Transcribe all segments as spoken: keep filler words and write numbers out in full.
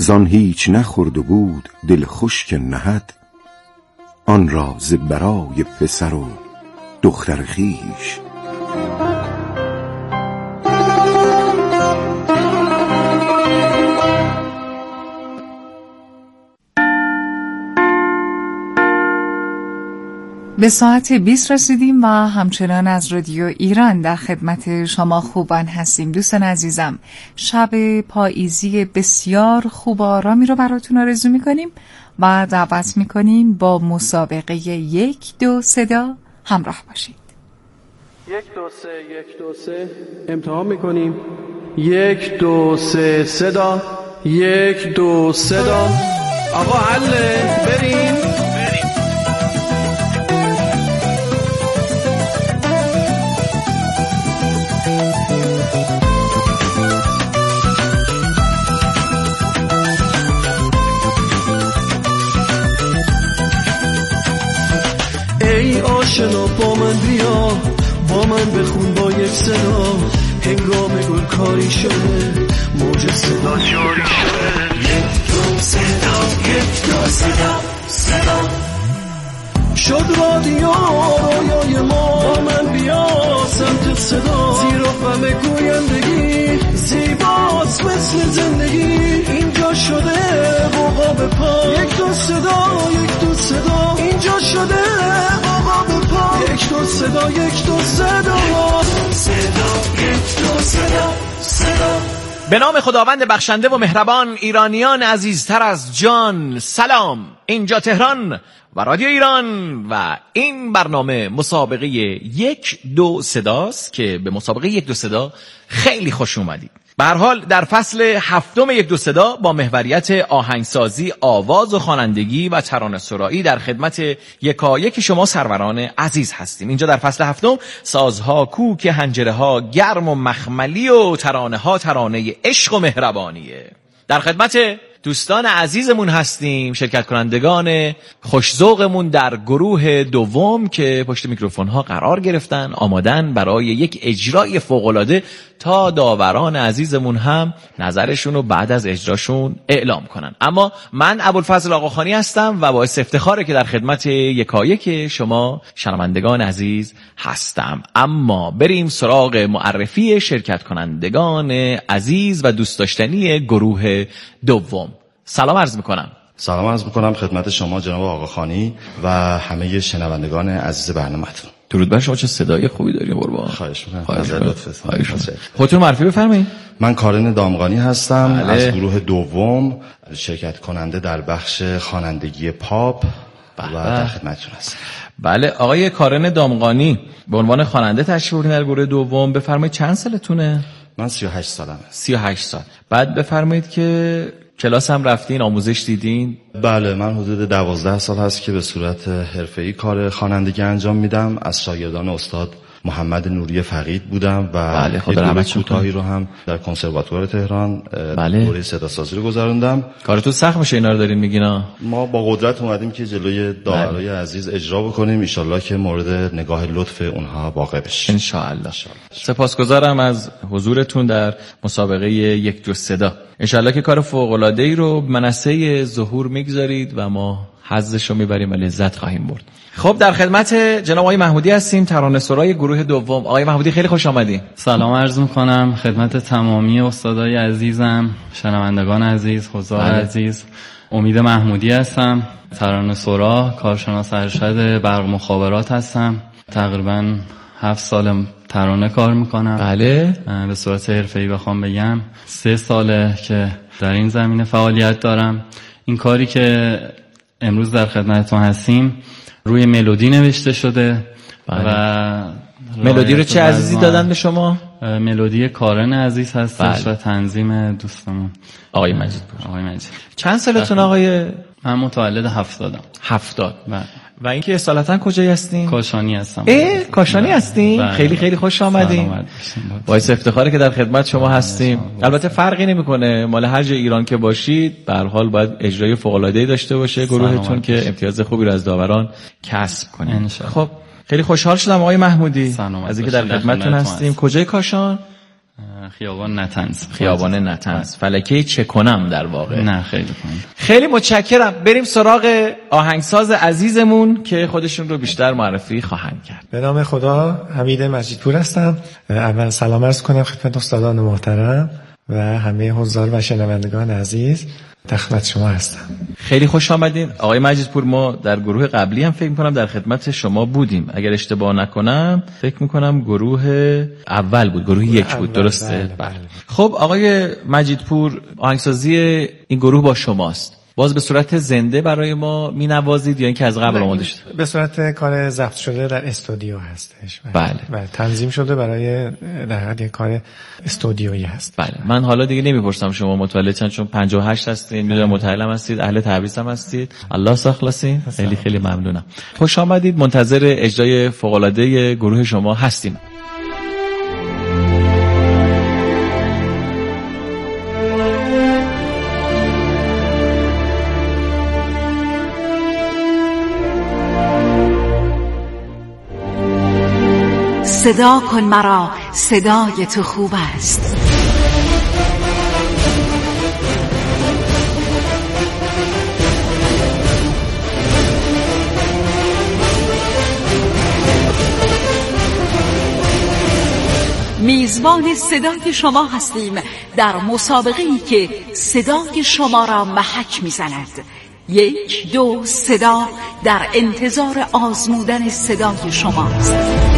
زان هیچ نخورد و بود دل خشک نهد، آن را ز برای پسر و دختر خویش. به ساعت بیست رسیدیم و همچنان از رادیو ایران در خدمت شما خوبان هستیم. دوستان عزیزم، شب پاییزی بسیار خوب و آرامی رو براتون آرزو می‌کنیم و دعوت می‌کنیم با مسابقه یک دو صدا همراه باشید. یک دو سه یک دو سه امتحان می‌کنیم. یک دو سه صدا، یک دو صدا. آقا حله بریم. ای آشنا با من بیا، با من بخون با یک صدا، هنگام گل کاری شده، موج صدا جاری شده. یک دو صدا، یک دو صدا، صدا شد رادیو رویای ما، با من بیا سمت صدا، زیر و غم گویندگی زیباست مثل زندگی، اینجا شده بابا به پا. یک دو صدا، یک دو صدا، اینجا شده بابا به پا. یک دو صدا، یک دو صدا، صدا یک دو صدا، صدا. به نام خداوند بخشنده و مهربان، ایرانیان عزیزتر از جان، سلام. اینجا تهران و رادیو ایران و این برنامه مسابقه یک دو صداست که به مسابقه یک دو صدا خیلی خوش اومدید. به هر حال در فصل هفتم یک دو صدا با محوریت آهنگسازی، آواز و خوانندگی و ترانه سرایی در خدمت یکایک شما سروران عزیز هستیم. اینجا در فصل هفتم سازها کوک، حنجره ها گرم و مخملی و ترانه ها ترانه عشق و مهربانیه. در خدمت دوستان عزیزمون هستیم، شرکت کنندگان خوشذوقمون در گروه دوم که پشت میکروفون ها قرار گرفتن، آمادن برای یک اجرای فوق‌العاده تا داوران عزیزمون هم نظرشون رو بعد از اجراشون اعلام کنن. اما من ابوالفضل آقاخانی هستم و باعث افتخاره که در خدمت یکایک شما شنوندگان عزیز هستم. اما بریم سراغ معرفی شرکت کنندگان عزیز و دوست داشتنی گروه دوم. سلام عرض میکنم. سلام عرض میکنم خدمت شما جناب آقاخانی و همه شنوندگان عزیز برنامه‌تون. درود بر شما، چه صدای خوبی داری قربان. خواهش می‌کنم. خودتون معرفی بفرمایید. من کارن دامغانی هستم. بله. از گروه دوم، شرکت کننده در بخش خوانندگی پاپ. بله. و در خدمتتون هستم. بله آقای کارن دامغانی، به عنوان خواننده تشریف آوردین در گروه دوم. بفرمایید چند سالتونه؟ من سی و هشت سالمه. سی و هشت سال. بعد بفرمایید که کلاس هم رفتین، آموزش دیدین؟ بله، من حدود دوازده سال هست که به صورت حرفه‌ای کار خوانندگی انجام میدم. از شاگردان استاد محمد نوری فقید بودم و بله، خدا رحمتش کنه. کوتاهی رو هم در کنسرواتوار تهران بله. دوره صدا سازی رو گذروندم. کارتون سخت میشه اینا رو دارین میگینا؟ ما با قدرت اومدیم که جلوی داورای بله. عزیز اجرا بکنیم، ان شاءالله که مورد نگاه لطف اونها واقع بشه. ان شاء الله. سپاسگزارم از حضورتون در مسابقه یک دو صدا. ان شاء الله که کار فوق العاده ای رو منصه ظهور میگذارید و ما حظش رو میبریم و لذت خواهیم برد. خب در خدمت جناب آقای محمودی هستیم، ترانه سرای گروه دوم. آقای محمودی خیلی خوش آمدید. سلام عرض میکنم خدمت تمامی استادای عزیزم، شنوندگان عزیز، حضار بله. عزیز. امید محمودی هستم، ترانه سرا، کارشناس ارشد برق مخابرات هستم. تقریبا هفت سال ترانه کار میکنم. بله. به صورت حرفه‌ای بخوام بگم سه ساله که در این زمینه فعالیت دارم. این کاری که امروز در خدمتتون هستیم روی ملودی نوشته شده. بله. و ملودی رو چه عزیزی دادن به شما؟ ملودی کارن عزیز هستش بله. و تنظیم دوستمون آقای مجید پور. آقای مجید. چند سالتون آقای؟ من متولد هفتادم. هفتاد. بله. و اینکه اصالتا کجایی هستین؟ کاشانی هستم. اه کاشانی هستین؟ بله. خیلی خیلی خوش آمدین. باعث افتخاره که در خدمت شما هستیم. البته فرقی نمیکنه مال هر جای ایران که باشید، به هر حال باید اجرای فوق العاده ای داشته باشه گروهتون که امتیاز خوبی رو از داوران کسب کنه. خب خیلی خوشحال شدم آقای محمودی از اینکه در خدمتتون هستیم. کجای کاشان؟ نه خیابان نطنز. خیابان نطنز. فلکه چه کنم در واقع. نه خیلی کنم. خیلی متشکرم. بریم سراغ آهنگساز عزیزمون که خودشون رو بیشتر معرفی خواهند کرد. به نام خدا، حمید مجیدپور هستم. اول سلام عرض کنم خدمت استادان محترم و همه حضار و شنوندگان عزیز. در خدمت شما هستم. خیلی خوش آمدین آقای مجیدپور. ما در گروه قبلی هم فکر می‌کنم در خدمت شما بودیم، اگر اشتباه نکنم فکر می‌کنم گروه اول بود، گروه یک بود. درسته؟ بله, بله. خب آقای مجیدپور، آهنگسازی این گروه با شماست. باز به صورت زنده برای ما می‌نوازید یا اینکه از قبل آماده شده؟ به صورت کار ضبط شده در استودیو هستش. بله. بله. تنظیم شده برای در حد یک کار استودیویی هست. بله. من حالا دیگه نمیپرسم شما متولد چند، چون پنجاه و هشت هستین، میدونم متعلم هستید، اهل تبریز هم هستید. الله ساخلاصین. خیلی خیلی ممنونم. خوش آمدید. منتظر اجرای فوق‌العاده گروه شما هستیم. صدا کن مرا، صدای تو خوب است. میزبان صدای شما هستیم در مسابقه‌ای که صدای شما را محک می‌زند. یک دو صدا در انتظار آزمودن صدای شماست.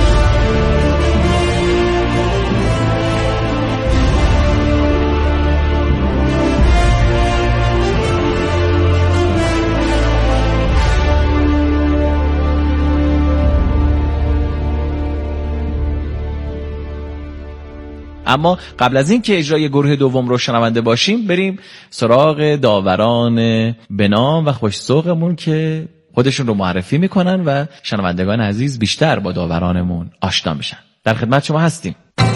اما قبل از این که اجرای گروه دوم رو شنونده باشیم، بریم سراغ داوران بنام و خوش‌ذوقمون که خودشون رو معرفی میکنن و شنوندگان عزیز بیشتر با داورانمون آشنا میشن. در خدمت شما هستیم.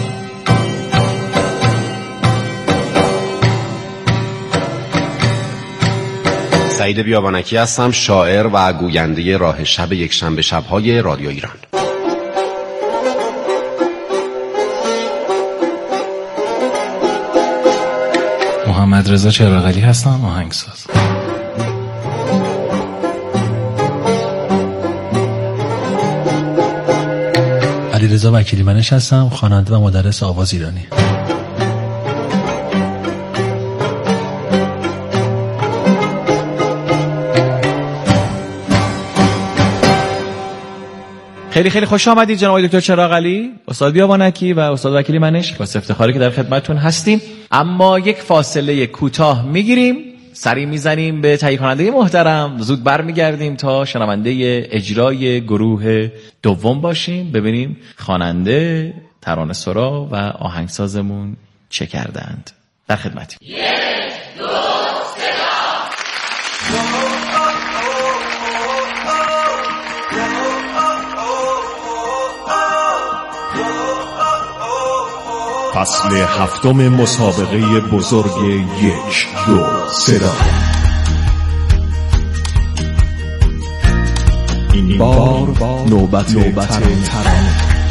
سعید بیابانکی هستم، شاعر و گوینده راه شب یک شنبه شب‌های رادیو ایران. محمد رضا چراغعلی هستم، آهنگساز. علیرضا وکیلی منش هستم، خواننده و مدرس آواز ایرانی. خیلی خیلی خوش آمدید جناب دکتر چراغعلی، استاد بیابانکی و استاد وکیلی منش. با افتخاری که در خدمتتون هستیم. اما یک فاصله کوتاه میگیریم، سری میزنیم به تهیه کننده محترم، زود برمیگردیم تا شنونده اجرای گروه دوم باشیم، ببینیم خواننده، ترانه سرا و آهنگسازمون چه کردند. در خدمتیم. یک دو فصل هفتم مسابقه بزرگ یک دو صدا. این بار نوبت, نوبت ترانه.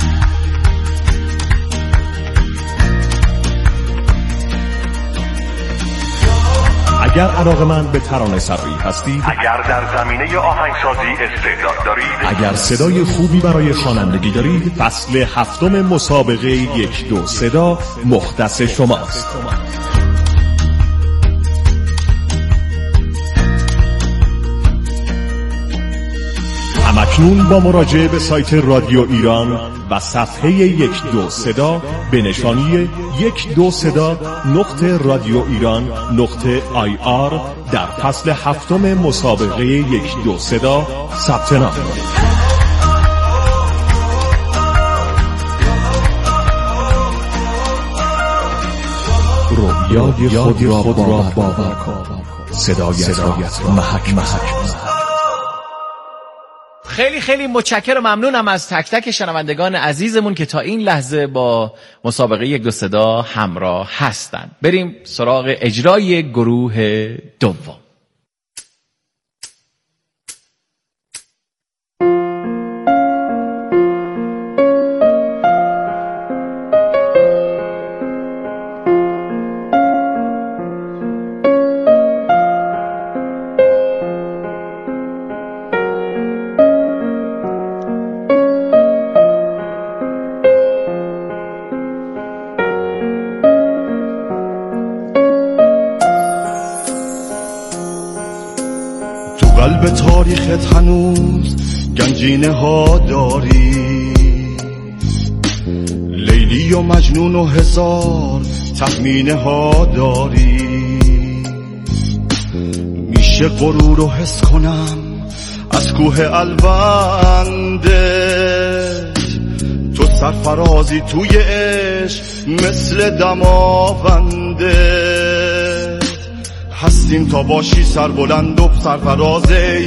اگر علاقه‌مند به ترانه سرایی هستید، اگر در زمینه آهنگسازی استعداد دارید، اگر صدای خوبی برای خوانندگی دارید، فصل هفتم مسابقه یک دو صدا مختص شماست. همکنون با مراجعه به سایت رادیو ایران و صفحه یک دو صدا به نشانی یک دو صدا نقطه رادیو ایران نقطه آی آر در فصل هفتم مسابقه یک دو صدا ثبت نام کنید. رویای خود را باور کن، صدایت را محک محک. خیلی خیلی متشکرم، ممنونم از تک تک شنوندگان عزیزمون که تا این لحظه با مسابقه یک دو صدا همراه هستند. بریم سراغ اجرای گروه دوم. قلب تاریخت هنوز گنجینه ها داری، لیلی و مجنون و هزار تخمینه ها داری. میشه غرور رو حس کنم از کوه الوندت، تو سرفرازی توی عشق مثل دماوندت. هستیم تا باشی سربلند و سرفراز ای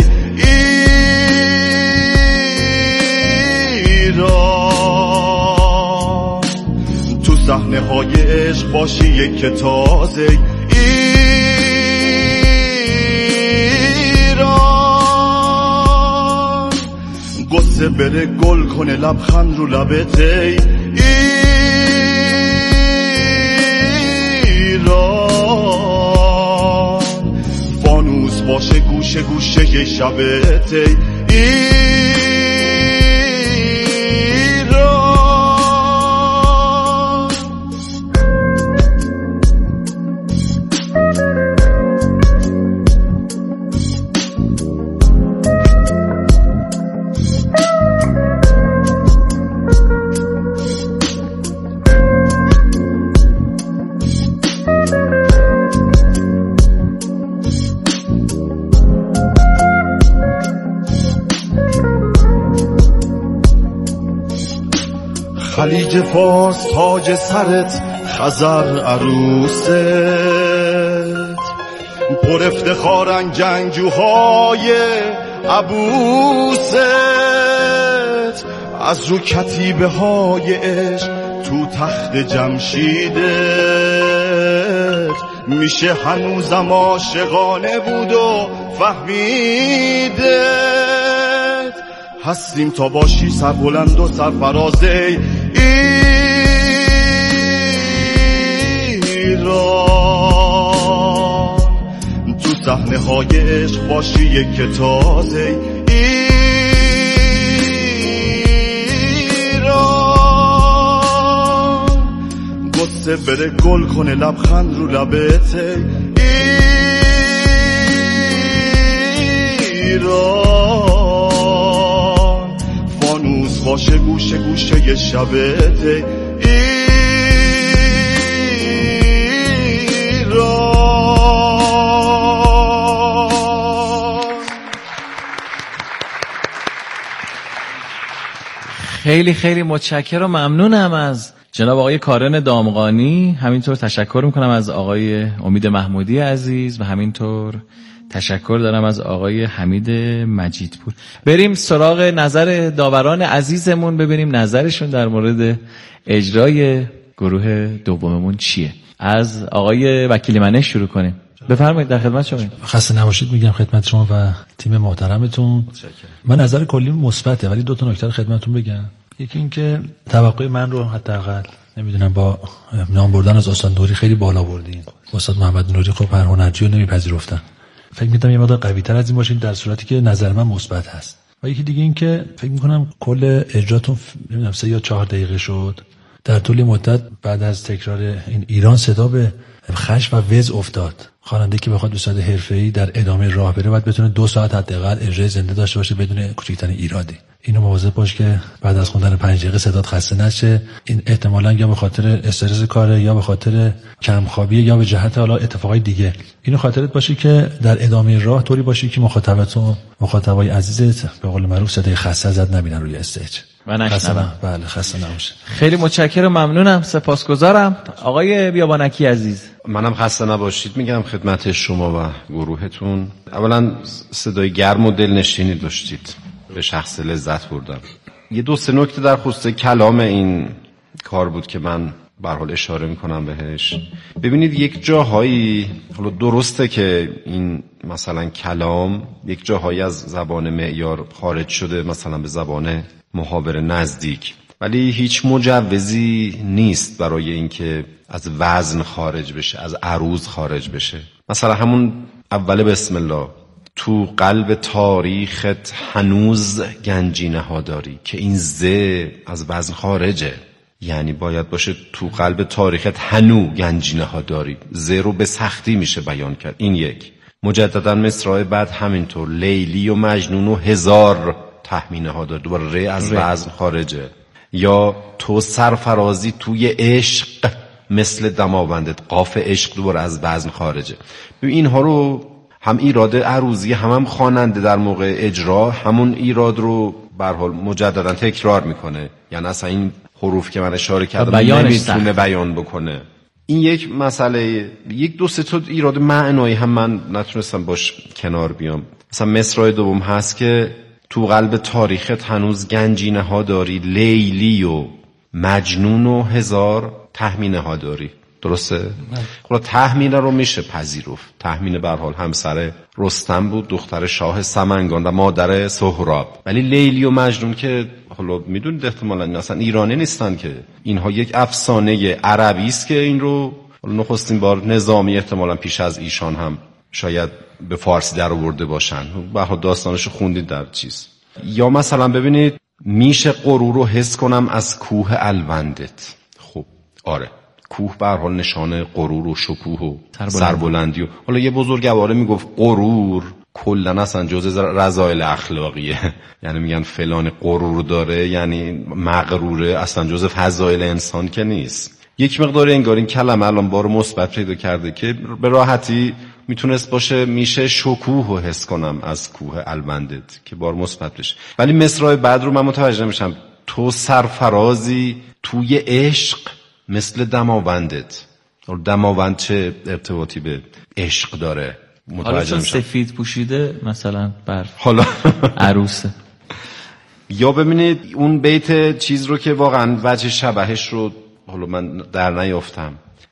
ایران، تو صحنه های عشق باشی یک تازه ایران. قصه بره گل کنه لبخند رو لبت ای ایران، فانوس باشه گوشه گوشه شبت ای خلیج فارس تاج سرت، خزر عروست، پر افتخارن جنگجوهای عبوست. از رو کتیبه های عشق تو تخت جمشیدت، میشه هنوزم عاشقانه بود و فهمیدت. هستیم تا باشی سربلند و سرفراز ای ایران، تو صحنه های عشق باشی یک تازه ایران. قصه بره گل کنه لبخند رو لبت ایران، فانوس باشه گوشه گوشه شبت ایران. خیلی خیلی متشکرم و ممنونم از جناب آقای کارن دامغانی. همینطور تشکر میکنم از آقای امید محمودی عزیز و همینطور تشکر دارم از آقای حمید مجیدپور. بریم سراغ نظر داوران عزیزمون، ببینیم نظرشون در مورد اجرای گروه دوممون چیه. از آقای وکیلی منش شروع کنیم. بفرمایید، در خدمت شما. خسته نباشید میگم خدمت شما و تیم محترمتون. من نظر کلی مثبته، ولی دو تا نکته خدمتتون بگم. یکی این که توقع من رو حداقل نمیدونم با نام بردن از استاد نوری خیلی بالا بردین. استاد محمد نوری خب هر هنرجو رو نمیپذیرفتن. فکر می‌کنم یه مقدار قوی‌تر از این باشین، در صورتی که نظر من مثبت هست. و یکی دیگه این که فکر می‌کنم کل اجراتون نمیدونم سه یا چهار دقیقه شد. در طول مدت بعد از تکرار این ایران صدا به خشم و وز افتاد. خواننده که بخواد به صورت حرفه‌ای در ادامه راه بره باید بتونه دو ساعت حداقل اجرای زنده داشته باشه بدون کوچکترین ایرادی. اینو مواظب باش که بعد از خوندن پنج دقیقه صدات خسته نشه. این احتمالاً یا به خاطر استرس کاره یا به خاطر کمخوابی یا به جهت حالا اتفاقای دیگه. اینو خاطرت باشه که در ادامه راه طوری باشی که مخاطبتون مخاطبای عزیزت به قول معروف صدای خسته زد نبینن روی استیج. و نشنوم. بله خسته نباشه. خیلی متشکرم، ممنونم، سپاسگزارم. آقای بیابانکی عزیز، منم خسته نباشید میگم خدمت شما و گروهتون. اولا صدای گرم و دلنشینی داشتید، به شخص لذت بردم. یه دو سه نکته در خصوص کلام این کار بود که من به هر حال اشاره میکنم بهش. ببینید یک جاهایی حالا درسته که این مثلا کلام یک جاهایی از زبان معیار خارج شده، مثلا به زبان محاوره نزدیک، ولی هیچ مجوزی نیست برای اینکه از وزن خارج بشه، از عروض خارج بشه. مثلا همون اول بسم الله، تو قلب تاریخت هنوز گنجینه ها داری، که این ز از وزن خارجه، یعنی باید باشه تو قلب تاریخت هنو گنجینه ها داری. ز رو به سختی میشه بیان کرد. این یک. مجددا مصرع بعد همینطور لیلی و مجنون و هزار تهمینه ها داره، دوباره ری از وزن خارجه. یا تو سرفرازی توی عشق مثل دماوندت، قاف عشق دوباره از وزن خارجه. ببین اینها رو هم ایراد عروضی هم هم خواننده در موقع اجرا همون ایراد رو به هر حال مجددا تکرار میکنه، یعنی اصلا این حروف که من اشاره کردم نمیتونه بیان بکنه. این یک مسئله. یک دو سه تا ایراد معنایی هم من نتونستم باش کنار بیام. مثلا مصرع دوم هست که تو قلب تاریخت هنوز گنجینه ها داری، لیلی و مجنون و هزار تهمینه ها داری. درسته؟ خب تهمینه رو میشه پذیرفت. تهمینه به هر حال همسر رستم بود، دختر شاه سمنگان و مادر سهراب. ولی لیلی و مجنون که حالا میدونید احتمالاً اصلا ایرانی نیستن که، اینها یک افسانه عربی است که این رو نخستین بار نظامی احتمالاً پیش از ایشان هم شاید به فارسی در آورده باشن. به هر حال داستانشو خوندید در چیز. یا مثلا ببینید میشه غرور رو حس کنم از کوه الوندت. خب آره، کوه به هر حال نشانه غرور و شکوه و سربلندی و حالا یه بزرگواره میگفت غرور کلا اصلا جزء رذایل اخلاقیه. یعنی میگن فلان غرور داره یعنی مغروره، اصلا جزء فضایل انسان که نیست. یک مقدار انگار این کلمه الان بار مثبت پیدا کرده که به راحتی میتونست باشه میشه شکوه و حس کنم از کوه الوندت که بار مثبت بشه. ولی مصرع بعد رو من متوجه نمیشم. تو سرفرازی توی عشق مثل دماوندت. دماوند چه ارتباطی به عشق داره؟ حالا چون سفید پوشیده مثلا برف حالا عروسه. یا ببینید اون بیت چیز رو که واقعا وجه شبهش رو حالا من در نیافتم.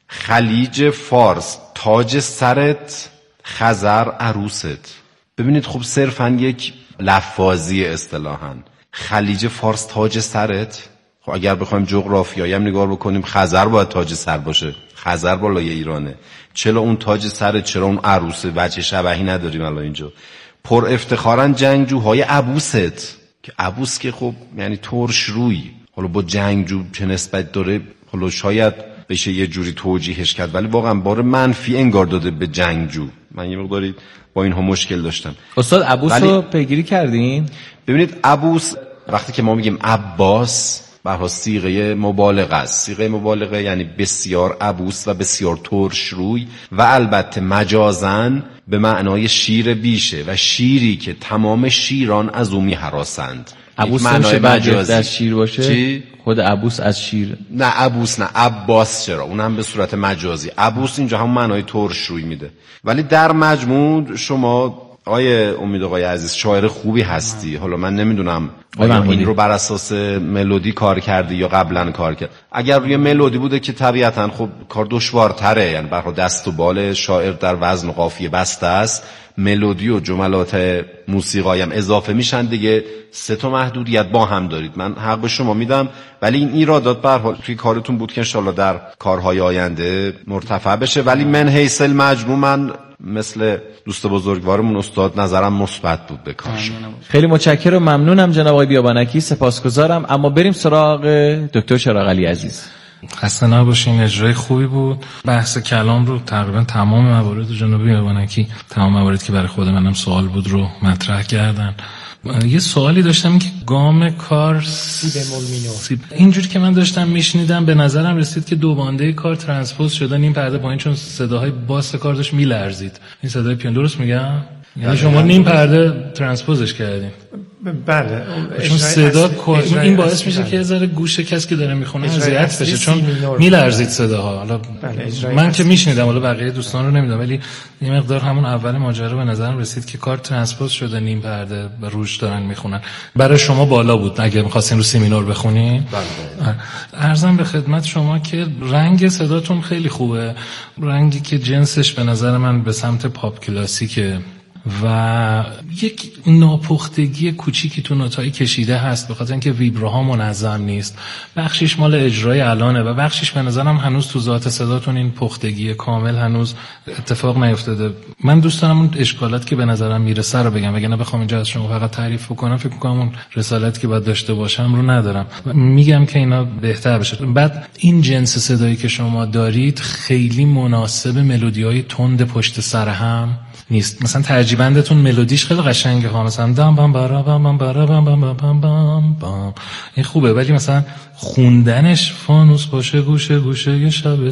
خلیج فارس تاج سرت، خزر عروست. ببینید خب صرفا یک لفاظی اصطلاحاً. خلیج فارس تاج سرت. خب اگر بخوایم جغرافیایی هم نگاه بکنیم خزر باید تاج سر باشه، خزر بالای ایرانه. چرا اون تاج سر، چرا اون عروسه؟ وجه شبهی نداریم الان اینجا. پر افتخارن جنگجوهای عبوست، که عبوس که خب یعنی ترش روی. حالا با جنگجو چه نسبت داره؟ حالا شاید بشه یه جوری توجیهش کرد، ولی واقعا بار منفی انگار داده به جنگجو. من یه مقداری با اینها مشکل داشتم. استاد عبوس رو پیگیری کردین؟ ببینید عبوس وقتی که ما میگیم عباس برای صیغه مبالغه است. صیغه مبالغه یعنی بسیار عبوس و بسیار ترش روی و البته مجازن به معنای شیر بیشه و شیری که تمام شیران از او میهراسند. عبوس نمیشه مجازی در شیر باشه؟ چی؟ خود عبوس از شیر؟ نه عبوس نه، عباس چرا؟ اونم به صورت مجازی. عبوس اینجا هم معنای ترش روی میده. ولی در مجموع شما آیه امید آقای عزیز شاعر خوبی هستی. حالا من نمیدونم آیا این رو بر اساس ملودی کار کردی یا قبلا کار کرد. اگر روی ملودی بوده که طبیعتا خب کار دشوارتره، یعنی برای دست و بال شاعر در وزن و قافیه بسته است، ملودی و جملات موسیقایی هم اضافه میشن دیگه. سه تا محدودیت با هم دارید، من حق به شما میدم. ولی این ایرادات به هر حال توی کارتون بود که ان شاءالله در کارهای آینده مرتفع بشه. ولی من حیث المجموع من مثل دوست بزرگوارمون استاد نظرم مثبت بود به کارش. خیلی متشکرم، ممنونم جناب آقای بیابانکی، سپاسگزارم. اما بریم سراغ دکتر چراغ علی عزیز. خسته نباشین، اجرای خوبی بود. بحث کلام رو تقریبا تمام موارد جناب بیابانکی، تمام مواردی که برای خود منم سوال بود رو مطرح کردن. یه سوالی داشتم که گام کار سی بمول مینور، اینجوری که من داشتم میشنیدم به نظرم رسید که دو بانده کار ترانسپوز شدن این پرده پایین، چون صداهای باس کار داشت میلرزید. این صدای پیانو درست میگم؟ یعنی شما نیم پرده ترانسپوزش کردین؟ بله. چون صدا این باعث میشه که یه ذره گوش کسی که داره میخونه اذیت بشه، چون میلرزید صداها. حالا من که میشنیدم، حالا بقیه دوستان رو نمیدونم، ولی یه مقدار همون اول ماجرا به نظرم رسید که کار ترانسپوز شده، نیم پرده به روش دارن میخونن. برای شما بالا بود اگه می‌خواستین رو سی مینور بخونین. بله. عرضم به خدمت شما که رنگ صداتون خیلی خوبه، رنگی که جنسش به نظر من به سمت پاپ کلاسیکه. و یک ناپختگی کوچیکی تو نوتای کشیده هست به خاطر اینکه ویبروها منظم نیست. بخشش مال اجرای الانه و بخشش به نظرم هنوز تو ذات صداتون این پختگی کامل هنوز اتفاق نیفتاده. من دوست دارم اون اشکالات که به نظرم میرسه رو بگم، وگرنه بخوام اینجا از شما فقط تعریف کنم فکر می‌کنم اون رسالتی که باید داشته باشم رو ندارم. میگم که اینا بهتر بشه. بعد این جنس صدایی که شما دارید خیلی مناسب ملودی‌های تند پشت سر هم نیست. مثلا ترجیبندتون ملودیش خیلی قشنگه ها، مثلا دام بام بارا بام بام بارا بام بام بام بام بام، این خوبه، ولی مثلا خوندنش فانوس باشه گوشه گوشه یه شب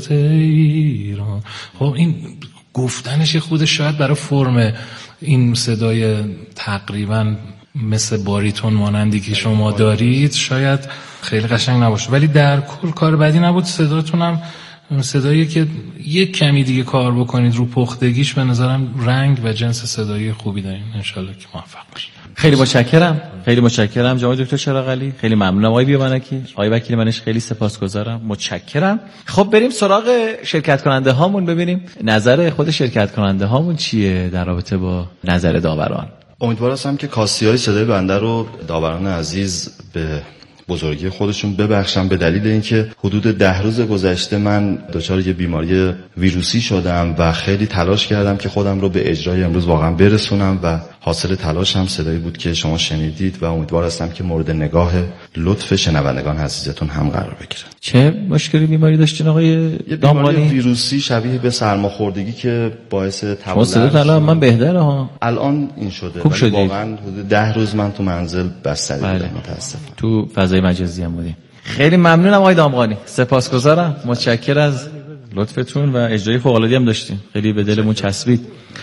تهران، خب این گفتنش یه خود شاید برای فرم این صدای تقریبا مثل باریتون مانندی که شما دارید شاید خیلی قشنگ نباشه، ولی در کل کار بدی نبود. صداتونم صدایی که یک کمی دیگه کار بکنید رو پختگیش به نظرم رنگ و جنس صدایی خوبی دارین. انشالله که موفق باشید. خیلی متشکرم. خیلی متشکرم جناب دکتر چراغعلی. خیلی ممنونم آقای بیابانکی. آقای وکیل منش خیلی سپاسگزارم. متشکرم. خب بریم سراغ شرکت کننده هامون ببینیم نظر خود شرکت کننده هامون چیه در رابطه با نظر داوران. امیدوار هستم که کاستی‌های صدای بنده رو داوران عزیز به بزرگی خودشون ببخشم، به دلیل اینکه حدود ده روز گذشته من دچار یه بیماری ویروسی شدم و خیلی تلاش کردم که خودم رو به اجرای امروز واقعا برسونم و حاصل تلاشم صدایی بود که شما شنیدید و امیدوار هستم که مورد نگاه لطف شنوندگان عزیزتون هم قرار بگیره. چه مشکلی بیماری داشتین آقای دامغانی؟ ویروسی شبیه به سرماخوردگی که باعث تولد صدات الان من بهتره ها. الان این شده خوب ولی واقعا حدود ده روز من تو منزل بستری بودم متاسفم. تو فضای مجازی هم بودیم. خیلی ممنونم آقای دامغانی. سپاسگزارم. متشکرم از لطفتون و اجرای فوق العاده هم داشتین. خیلی به دلمون چسبید.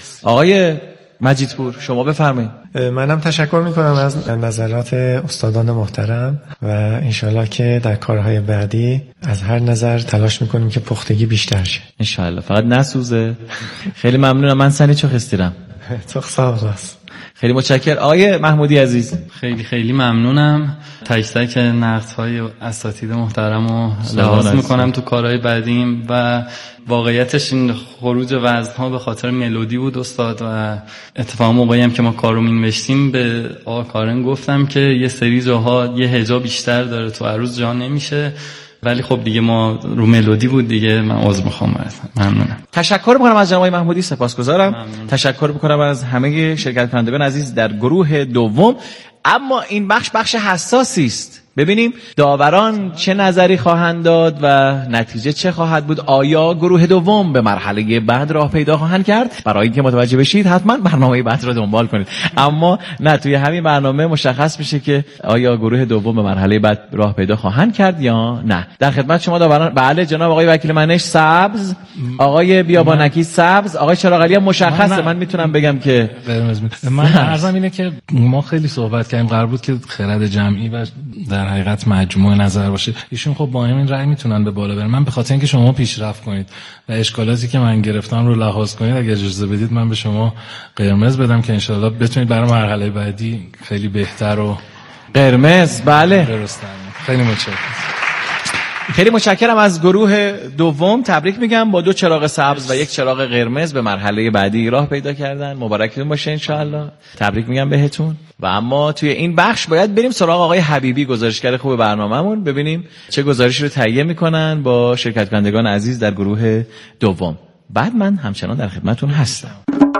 آقای مجیدپور شما بفرمایید. منم تشکر میکنم از نظرات استادان محترم و انشالله که در کارهای بعدی از هر نظر تلاش میکنیم که پختگی بیشتر شه. انشالله فقط نسوزه. خیلی ممنونم. من سنی چو خستیرم. تو سلام است. خیلی متشکرم آقای محمودی عزیز. خیلی خیلی ممنونم. تک تک نقدهای اساتید محترم رو لحاظ میکنم تو کارهای بعدیم و واقعیتش این خروج وزنها به خاطر ملودی بود استاد و اتفاقا موقعی هم که ما کارو مینوشتیم به آقا کارن گفتم که یه سری جاها یه هجا بیشتر داره تو عروض جا نمیشه، ولی خب دیگه ما رو ملودی بود دیگه. من عذر میخوام. ممنونم. تشکر میکنم از جناب محمودی. سپاسگزارم. تشکر میکنم از همه شرکت کنندگان عزیز در گروه دوم. اما این بخش بخش حساسی است. ببینیم داوران چه نظری خواهند داد و نتیجه چه خواهد بود. آیا گروه دوم به مرحله بعد راه پیدا خواهند کرد؟ برای اینکه متوجه بشید حتما برنامه بعد رو دنبال کنید. اما نه توی همین برنامه مشخص میشه که آیا گروه دوم به مرحله بعد راه پیدا خواهند کرد یا نه. در خدمت شما داوران. بله جناب آقای وکیل منش سبز، آقای بیابانکی سبز، آقای چراغعلی هم مشخصه. من, من میتونم بگم که قرمز. من عرضم اینه که ما خیلی صحبت کردیم، قرار بود که خرد جمعی و در حقیقت مجموع نظر باشه. ایشون خب با همین رأی میتونن به بالا برن. من به خاطر اینکه شما پیشرفت کنید و اشکالاتی که من گرفتم رو لحاظ کنید اگه اجازه بدید من به شما قرمز بدم که انشالله بتونید برای مرحله بعدی خیلی بهتر و قرمز. بله درسته. خیلی متشکرم. خیلی متشکرم از گروه دوم. تبریک میگم با دو چراغ سبز و یک چراغ قرمز به مرحله بعدی راه پیدا کردن. مبارکتون باشه انشاءالله. تبریک میگم بهتون. و اما توی این بخش باید بریم سراغ آقای حبیبی، گزارشگر خوب برنامه‌مون، ببینیم چه گزارشی رو تهیه میکنن با شرکت کنندگان عزیز در گروه دوم. بعد من همچنان در خدمتتون هستم.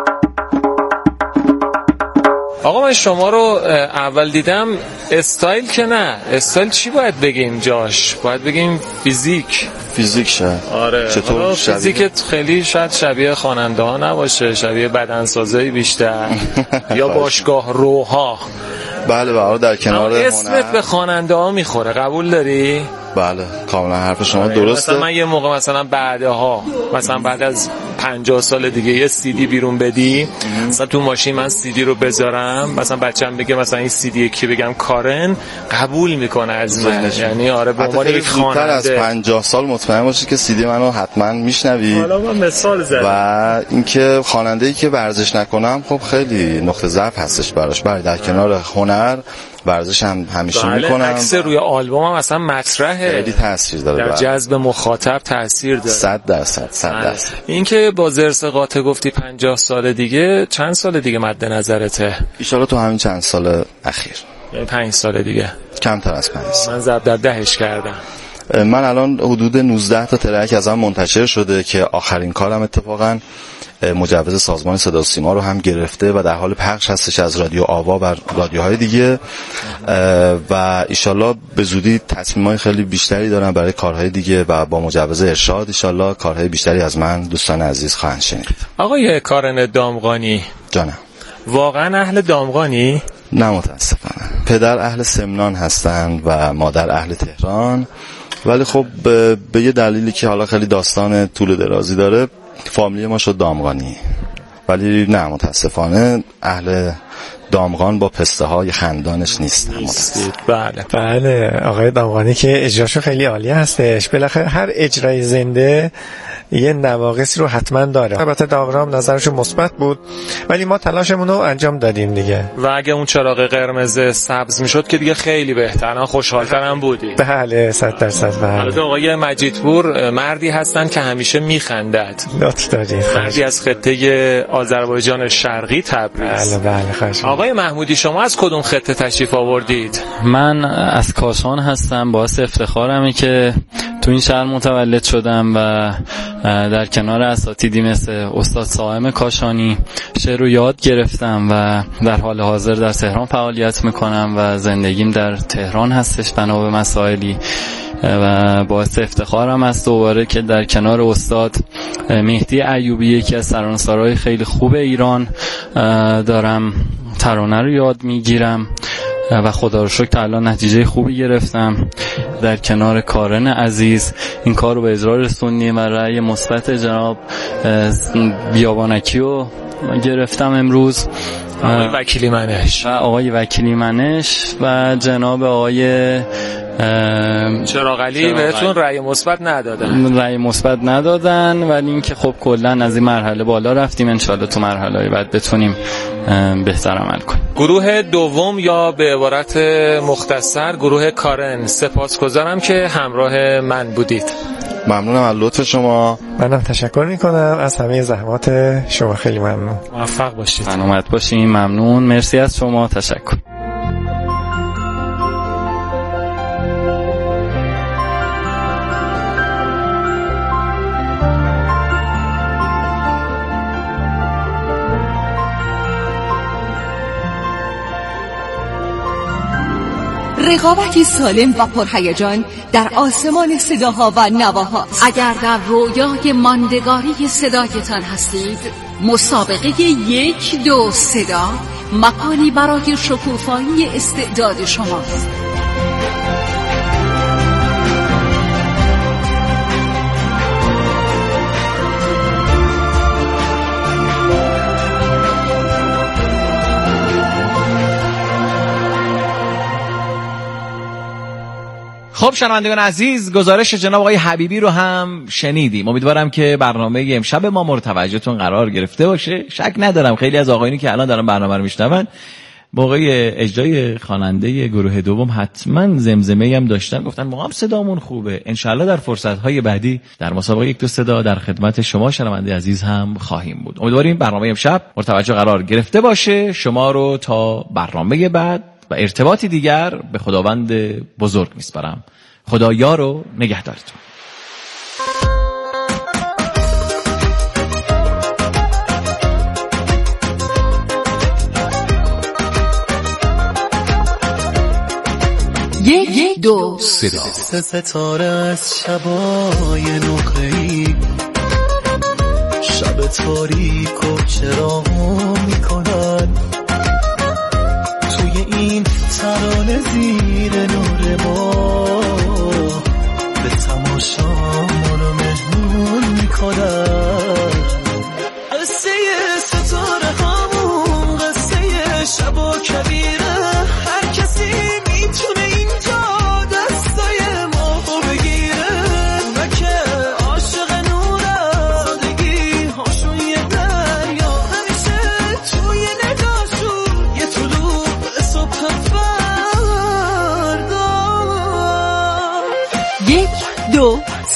آقا من شما رو اول دیدم استایل که نه، استایل چی باید بگیم جاش؟ باید بگیم فیزیک. فیزیک شد. آره. چطور فیزیکت خیلی شاید شبیه خواننده ها نباشه، شبیه بدنسازی بیشتر یا باشگاه روها. بله بله در کنار اسمت به خواننده ها میخوره، قبول داری؟ بله کاملا حرف شما درسته. مثلا من یه موقع مثلا بعدها مثلا بعد از پنجاه سال دیگه یه سی دی بیرون بدی، مثلا تو ماشین من سی دی رو بذارم، مثلا بچه‌م بگه مثلا این سی دی کی بگم کارن، قبول میکنه از من. یعنی آره به عنوان یک خواننده از پنجاه سال مطمئن باشی که سی دی منو حتما میشنوی. حالا من مثال زدم. و اینکه خواننده‌ای که ورزش نکنم خب خیلی نقطه ضعف هستش براش. برای در کنار هنر ورزش هم همیشه بله، میکنم. عکس روی آلبوم هم اصلا مطرحه، خیلی تاثیر داره در جذب مخاطب تاثیر داره. صد درصد صد درصد. این که با زرس قاطع گفتی پنجاه سال دیگه، چند سال دیگه مد نظرته؟ ان شاء الله تو همین چند سال اخیر، یعنی پنج سال دیگه. کمتر از پنج سال. من ضرب در دهش کردم. من الان حدود نوزده تا ترک ازم منتشر شده که آخرین کارم اتفاقا مجوز سازمان صدا و سیما رو هم گرفته و در حال پخش هستش از رادیو آوا بر رادیوهای دیگه و ایشالله به زودی تصمیمای خیلی بیشتری دارم برای کارهای دیگه و با مجوز ارشاد ایشالله کارهای بیشتری از من دوستان عزیز خواهند شنید. آقای کارن دامغانی جانم، واقعا اهل دامغانی؟ نه متاسفانه. پدر اهل سمنان هستند و مادر اهل تهران، ولی خب به یه دلیلی که حالا خیلی داستان طول و درازی داره فامیلی ما شد دامغانی، ولی نه متاسفانه اهل دامغان با پسته های خندانش نیست. بله بله آقای دامغانی که اجراشو خیلی عالی هستش. بالاخره هر اجرای زنده یه نواقصی رو حتما داره. البته داغرام نظرشو مثبت بود ولی ما تلاشمون رو انجام دادیم دیگه. و اگه اون چراغ قرمز سبز میشد که دیگه خیلی بهتر، خوشحال‌تر هم بودی. بله صد درصد. بله. البته آقای مجیدپور مردی هستن که همیشه میخندد. لطف دارید. مردی از خطه آذربایجان شرقی تبریز. بله بله خواهش. آقای محمودی شما از کدوم خطه تشریف آوردید؟ من از کاشان هستم. باعث افتخارمه که تو این شهر متولد شدم و در کنار اساتیدی مثل استاد صائم کاشانی شعر رو یاد گرفتم و در حال حاضر در تهران فعالیت میکنم و زندگیم در تهران هستش بنا به مسائلی و باعث افتخارم است دوباره که در کنار استاد مهدی ایوبی یکی از ترانه‌سرای خیلی خوب ایران دارم ترانه رو یاد میگیرم و خدا رو شکر تا الان نتیجه خوبی گرفتم. در کنار کارن عزیز این کار رو به اجرا رسوندیم و رأی مثبت جناب بیابانکی رو گرفتم امروز. آقای وکیلی منش و آقای وکیلی منش و جناب آقای چراغعلی بهتون رأی مثبت ندادن. رأی مثبت ندادن ولی اینکه خب کلا از این مرحله بالا رفتیم، انشالله تو مرحله بعد بتونیم بهتر عمل کنیم. گروه دوم یا به عبارت مختصر گروه کارن، سپاسگزارم که همراه من بودید. ممنونم از لطف شما. منم تشکر میکنم از همه زحمات شما. خیلی ممنون. موفق باشید. سلامت باشین. ممنون. مرسی از شما. تشکر. رقابتی سالم و پرهیجان در آسمان صداها و نواها. اگر در رویای ماندگاری صدایتان هستید، مسابقه یک دو صدا مکانی برای شکوفایی استعداد شماست. خب شنوندگان عزیز، گزارش جناب آقای حبیبی رو هم شنیدیم. امیدوارم که برنامه امشب ما مورد توجهتون قرار گرفته باشه. شک ندارم خیلی از آقایونی که الان دارن برنامه رو میشنون موقع اجرای خواننده گروه دوم حتما زمزمه‌ای هم داشتن، گفتن ما هم صدامون خوبه. انشالله در فرصت‌های بعدی در مسابقه یک دو صدا در خدمت شما شنونده عزیز هم خواهیم بود. امیدواریم برنامه امشب مورد توجه قرار گرفته باشه. شما رو تا برنامه بعد و ارتباطی دیگر به خداوند بزرگ میسپارم. خدا یار و نگهدارتون. یک دو صدا ستاره از شبای نقره‌ای، شب تاریک و چراغو میکنن توی این ترانه زیر نور ما به تماشا منو مهمون میکنن. قصه ستاره همون قصه شب و کبیره، هر کسی میتونه اینجا دستای ما بگیره. اونا که عاشق نور آدگی هاشون یه دریا، همیشه تو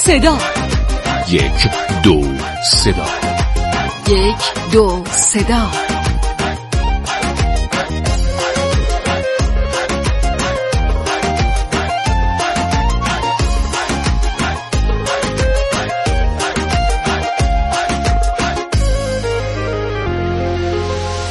صدا. یک دو صدا. یک دو صدا.